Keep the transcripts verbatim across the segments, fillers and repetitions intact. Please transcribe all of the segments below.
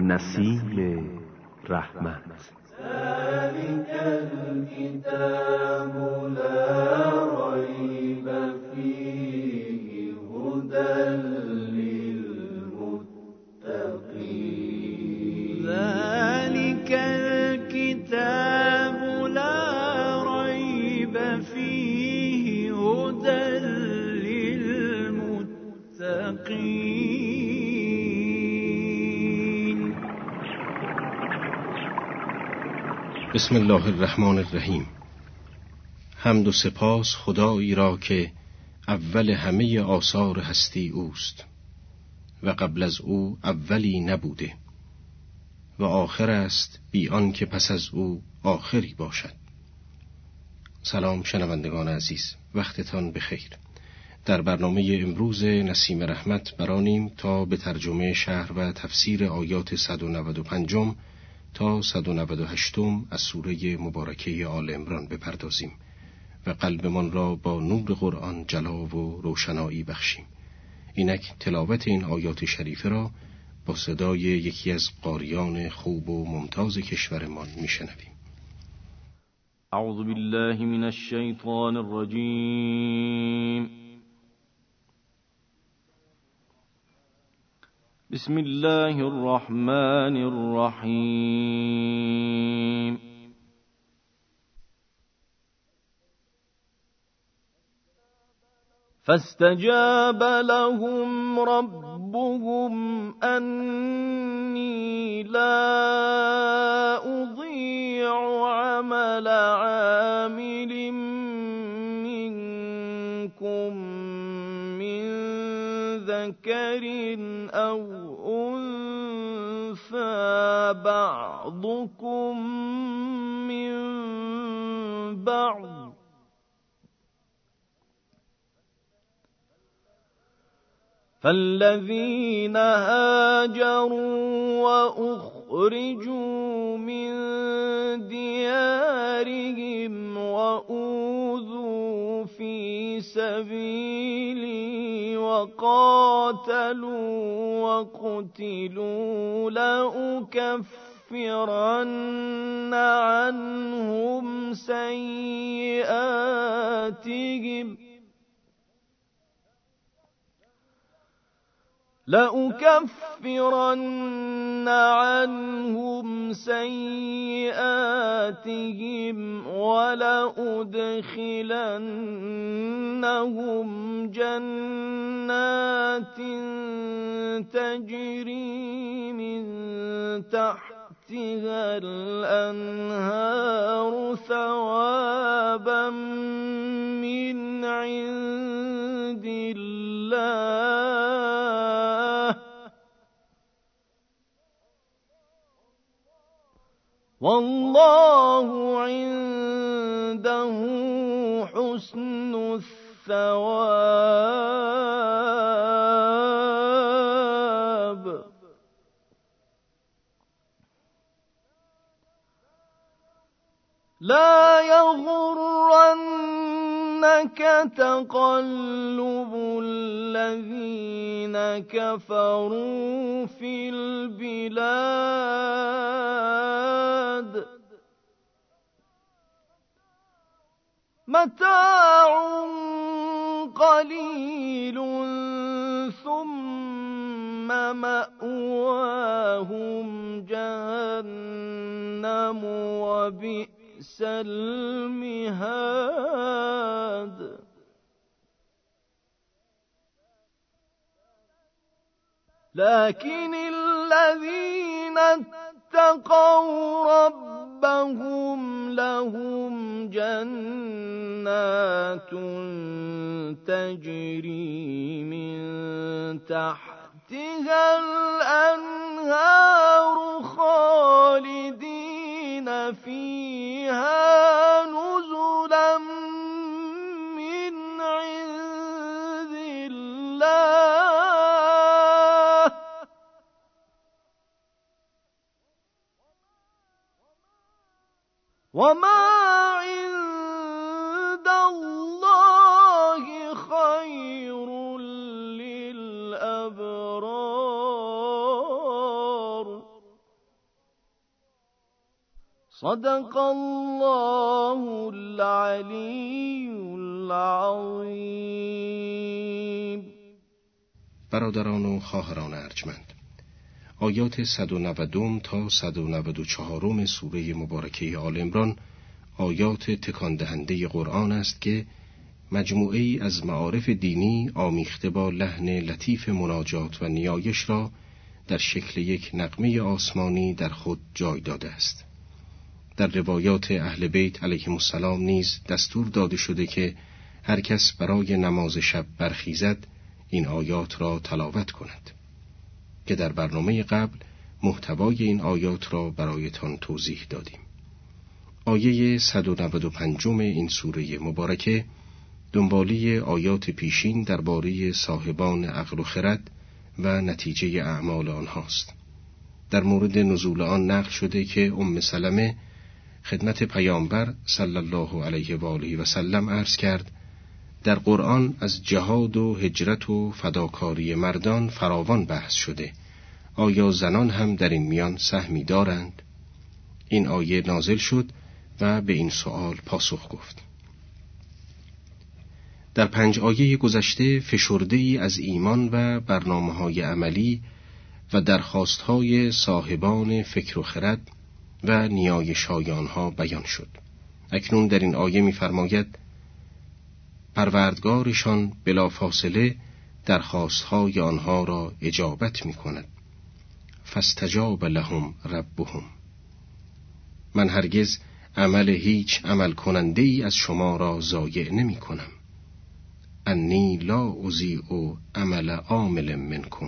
نسیم رحمت. ذلك الكتاب لا ريب فيه هدى للمتقين. ذلك الكتاب لا ريب فيه هدى للمتقين. بسم الله الرحمن الرحیم. حمد و سپاس خدایی را که اول همه آثار هستی اوست و قبل از او اولی نبوده و آخر است بی آن که پس از او آخری باشد. سلام شنوندگان عزیز، وقتتان بخیر. در برنامه امروز نسیم رحمت برانیم تا به ترجمه شرح و تفسیر آیات صد و نود و پنج تا صد و نود و هشت از سوره مبارکه آل عمران بپردازیم و قلبمان را با نور قرآن جلا و روشنایی بخشیم. اینک تلاوت این آیات شریفه را با صدای یکی از قاریان خوب و ممتاز کشورمان میشنویم. اعوذ بالله من الشیطان الرجیم. بسم الله الرحمن الرحیم. فاستجاب لهم ربهم أني لا أضيع عمل عامل منكم من ذكر أو أنثى بعضكم من بعض فالذين هاجروا وأخرجوا من ديارهم وأوذوا في سبيلي وقاتلوا وقتلوا لأكفرن عنهم سيئاتهم لأكفرن عنهم سيئاتهم ولأدخلنهم جنات تجري من تحتها الأنهار ثوابا من عند الله والله عنده حسن الثواب. لا يغرنك تقلب الذين كفروا في البلاد متاع قليل ثم مأواهم جهنم وبئس المهاد. لكن الذين اتقوا ربهم لهم جنات تجري من تحتها الأنهار خالدين فيها نزلا من عند الله وما عند الله خير للأبرار. صدق الله العلی العظیم. برادران و خواهران ارجمند، آیات صد و نود تا صد و نود و چهار سوره مبارکه آل عمران آیات تکان دهنده قرآن است که مجموعه ای از معارف دینی آمیخته با لحن لطیف مناجات و نیایش را در شکل یک نغمه آسمانی در خود جای داده است. در روایات اهل بیت علیهم السلام نیز دستور داده شده که هر کس برای نماز شب برخیزد این آیات را تلاوت کند که در برنامه قبل محتوای این آیات را برایتان توضیح دادیم. آیه صد و نود و پنج این سوره مبارکه دنبالی آیات پیشین درباره صاحبان عقل و خرد و نتیجه اعمال آنهاست. در مورد نزول آن نقل شده که ام سلمه خدمت پیامبر صلی الله علیه و آله و سلم عرض کرد: در قرآن از جهاد و هجرت و فداکاری مردان فراوان بحث شده، آیا زنان هم در این میان سهمی دارند؟ این آیه نازل شد و به این سؤال پاسخ گفت. در پنج آیه گذشته فشرده‌ای از ایمان و برنامه‌های عملی و درخواست‌های صاحبان فکر و خرد و نیایش‌های آنها بیان شد. اکنون در این آیه می‌فرماید پروردگارشان بلافاصله درخواست‌های آنها را اجابت می‌کند. فاستجاب لهم ربهم. من هرگز عمل هیچ عمل کننده‌ای از شما را ضایع نمی‌کنم. انی لا اضیع عمل عامل منکم.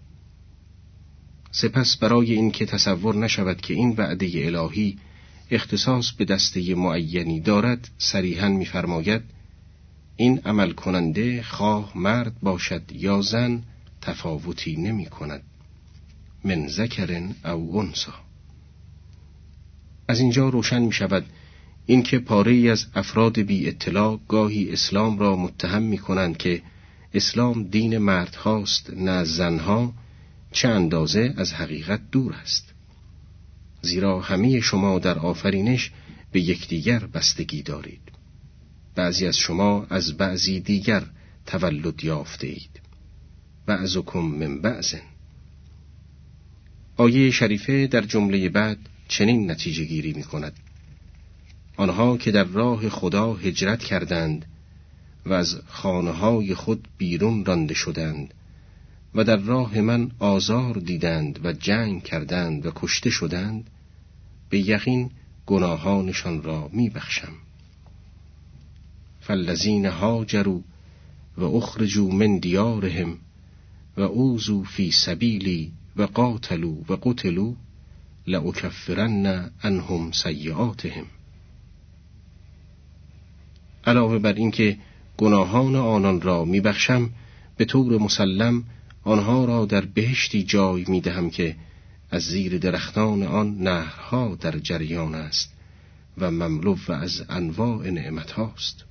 سپس برای این که تصور نشود که این وعده الهی اختصاص به دسته معینی دارد صریحاً می‌فرماید این عمل کننده خواه مرد باشد یا زن تفاوتی نمی کند، من ذکر او انثی. از اینجا روشن می شود این که پاره‌ای از افراد بی اطلاع گاهی اسلام را متهم می کنند که اسلام دین مرد هاست نه زنها، چه اندازه از حقیقت دور است. زیرا همه شما در آفرینش به یکدیگر بستگی دارید. بعضی از شما از بعضی دیگر تولد یافته اید. بعضکم من بعض. آیه شریفه در جمله بعد چنین نتیجه گیری می کند: آنها که در راه خدا هجرت کردند و از خانه‌های خود بیرون رانده شدند و در راه من آزار دیدند و جنگ کردند و کشته شدند، به یقین گناهانشان را می بخشم. فالذین هاجروا و اخرجوا من دیارهم و اوذوا فی سبیلی و قاتلوا و قتلوا لأکفرن عنهم سیئاتهم. علاوه بر این که گناهان آنان را می بخشم، به طور مسلم آنها را در بهشتی جای می دهم که از زیر درختان آن نهرها در جریان است و مملو از انواع نعمت هاست.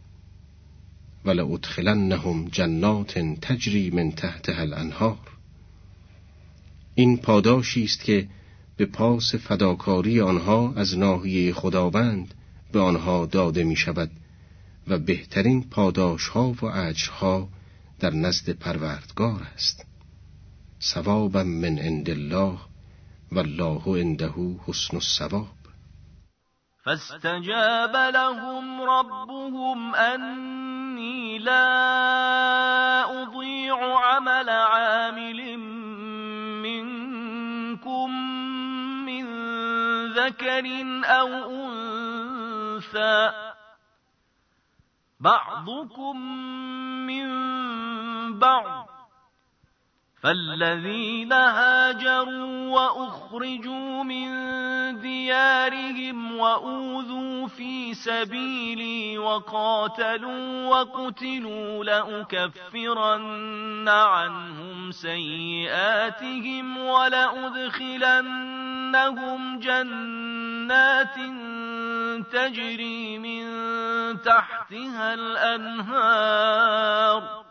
ولأدخلنهم جنات تجری من تحتها الانهار. این پاداشی است که به پاس فداکاری آنها از ناحیه خداوند به آنها داده می شود و بهترین پاداش ها و اجرها در نزد پروردگار است. ثوابا من عند الله والله عنده حسن الثواب. فاستجاب لهم ربهم أني لا أضيع عمل عامل منكم من ذكر أو أنثى بعضكم من بعض فالذين هاجروا وأخرجوا من ديارهم وأوذوا في سبيلي وقاتلوا وقتلوا لأكفرن عنهم سيئاتهم ولأدخلنهم جنات تجري من تحتها الأنهار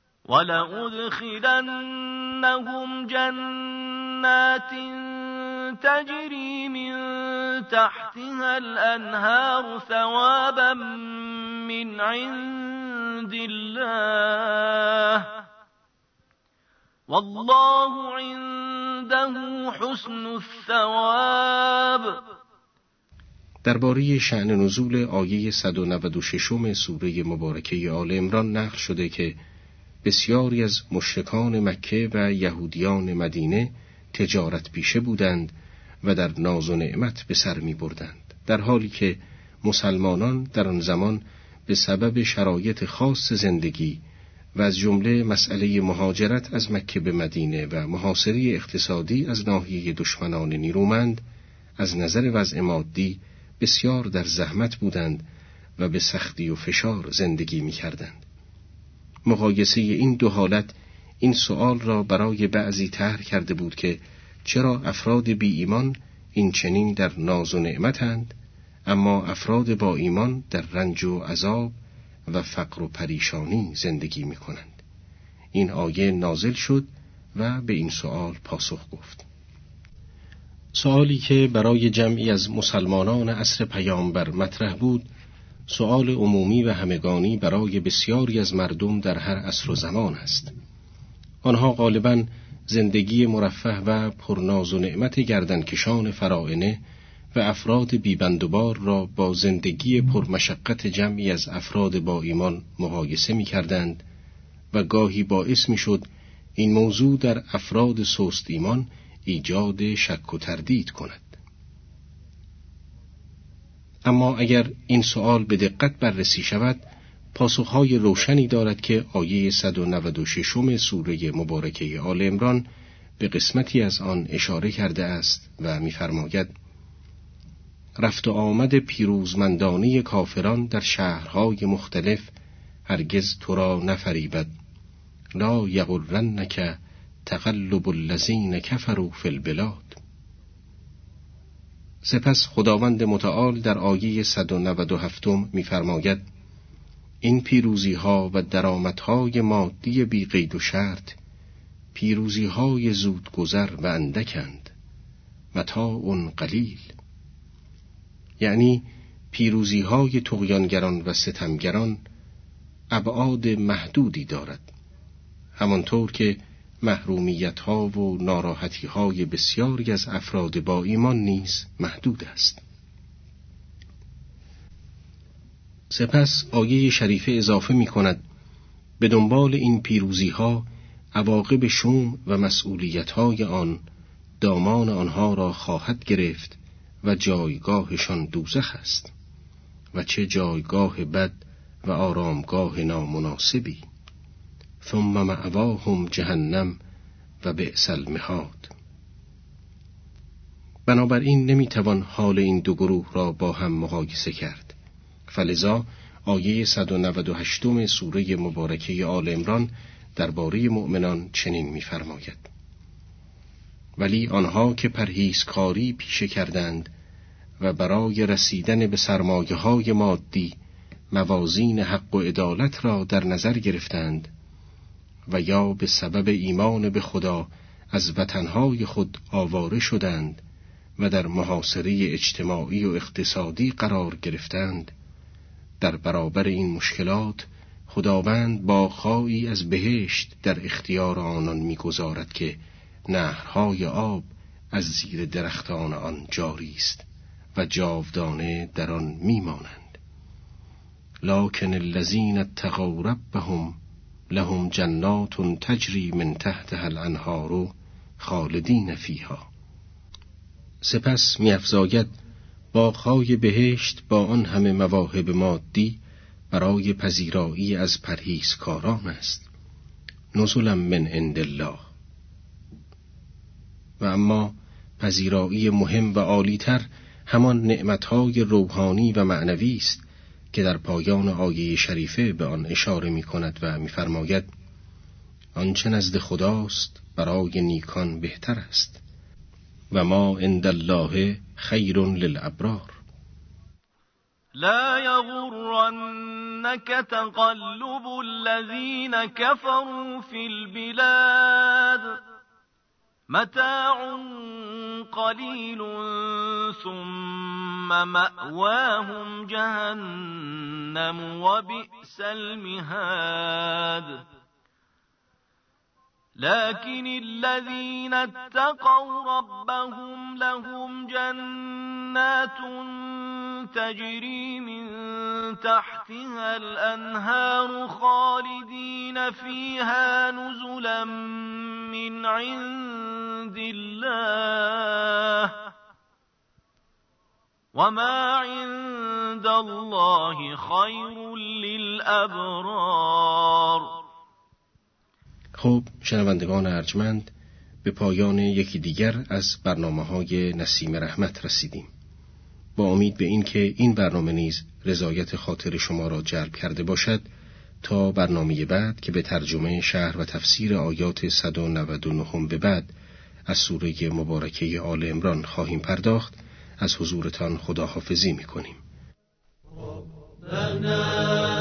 ولأدخلنهم جنات تجری من تحتها الانهار ثوابا من عند الله والله عنده حسن الثواب. درباره شأن نزول آیه صد و نود و شش سوره مبارکه آل عمران نقل شده که بسیاری از مشرکان مکه و یهودیان مدینه تجارت پیشه بودند و در ناز و نعمت به سر می بردند، در حالی که مسلمانان در آن زمان به سبب شرایط خاص زندگی و از جمله مسئله مهاجرت از مکه به مدینه و محاصره اقتصادی از ناحیه دشمنان نیرومند از نظر وضع مادی بسیار در زحمت بودند و به سختی و فشار زندگی می کردند. مقایسه این دو حالت این سؤال را برای بعضی طرح کرده بود که چرا افراد بی ایمان این چنین در ناز و نعمتند، اما افراد با ایمان در رنج و عذاب و فقر و پریشانی زندگی می کنند. این آیه نازل شد و به این سؤال پاسخ گفت. سؤالی که برای جمعی از مسلمانان عصر پیامبر مطرح بود، سؤال عمومی و همگانی برای بسیاری از مردم در هر عصر و زمان است. آنها غالباً زندگی مرفه و پرناز و نعمت گردنکشان فراعنه و افراد بیبندوبار را با زندگی پرمشقت جمعی از افراد با ایمان مقایسه می کردند و گاهی باعث می شد این موضوع در افراد سست ایمان ایجاد شک و تردید کند. اما اگر این سؤال به دقت بررسی شود، پاسخهای روشنی دارد که آیه صد و نود و شش سوره مبارکه آل عمران به قسمتی از آن اشاره کرده است و می‌فرماید: رفت و آمد پیروزمندانه کافران در شهرهای مختلف هرگز تو را نفریبد، لا یغرنک تقلب الذین کفروا فی البلاد. سپس خداوند متعال در آیه صد و نود و هفت می‌فرماید: این پیروزی‌ها و درآمدهای مادی بی قید و شرط پیروزی‌های زود گذر و اندکند، متاع قلیل. یعنی پیروزی‌های طغیانگران و ستمگران ابعاد محدودی دارد، همانطور که محرومیت‌ها و ناراحتی‌های بسیاری از افراد با ایمان نیز محدود است. سپس آیه شریفه اضافه می کند: به دنبال این پیروزی‌ها عواقب شوم و مسئولیت‌های آن دامان آنها را خواهد گرفت و جایگاهشان دوزخ است، و چه جایگاه بد و آرامگاه نامناسبی. ثم مأواهم جهنم و بئس المهاد. بنابراین نمیتوان حال این دو گروه را با هم مقایسه کرد. فلذا آیه صد و نود و هشت سوره مبارکه آل عمران درباره مؤمنان چنین می‌فرماید: ولی آنها که پرهیزکاری پیشه کردند و برای رسیدن به سرمایه‌های مادی موازین حق و عدالت را در نظر گرفتند و یا به سبب ایمان به خدا از وطنهای خود آواره شدند و در محاصره اجتماعی و اقتصادی قرار گرفتند، در برابر این مشکلات خداوند باغ‌هایی از بهشت در اختیار آنان می‌گذارد که نهرهای آب از زیر درختان آن جاری است و جاودانه در آن می‌مانند. لکن الذین اتقوا ربهم لهم جنات تجری من تحتها الانهار خالدین فیها. سپس می‌افزاید: باغ‌های بهشت با آن همه مواهب مادی برای پذیرایی از پرهیزکاران است، نزلا من عند الله. و اما پذیرایی مهم و عالی‌تر همان نعمت‌های روحانی و معنوی است که در پایان آیه شریفه به آن اشاره می‌کند و می‌فرماید: آنچه نزد خداست برای نیکان بهتر است و ما عند الله خیر للابرار. لا يغرنك تقلب الذين كفروا في البلاد متاع قلیل ثم مأواهم جهنم و بئس المهاد لكن الذين اتقوا ربهم لهم جنات تجري من تحتها الأنهار خالدين فيها نزلا من عند الله وما عند الله خير للأبرار. خب شنوندگان ارجمند، به پایان یکی دیگر از برنامه‌های نسیم رحمت رسیدیم. با امید به این که این برنامه نیز رضایت خاطر شما را جلب کرده باشد، تا برنامه بعد که به ترجمه شرح و تفسیر آیات صد و نود و نه به بعد از سوره مبارکه آل عمران خواهیم پرداخت، از حضورتان خداحافظی می‌کنیم. ربنا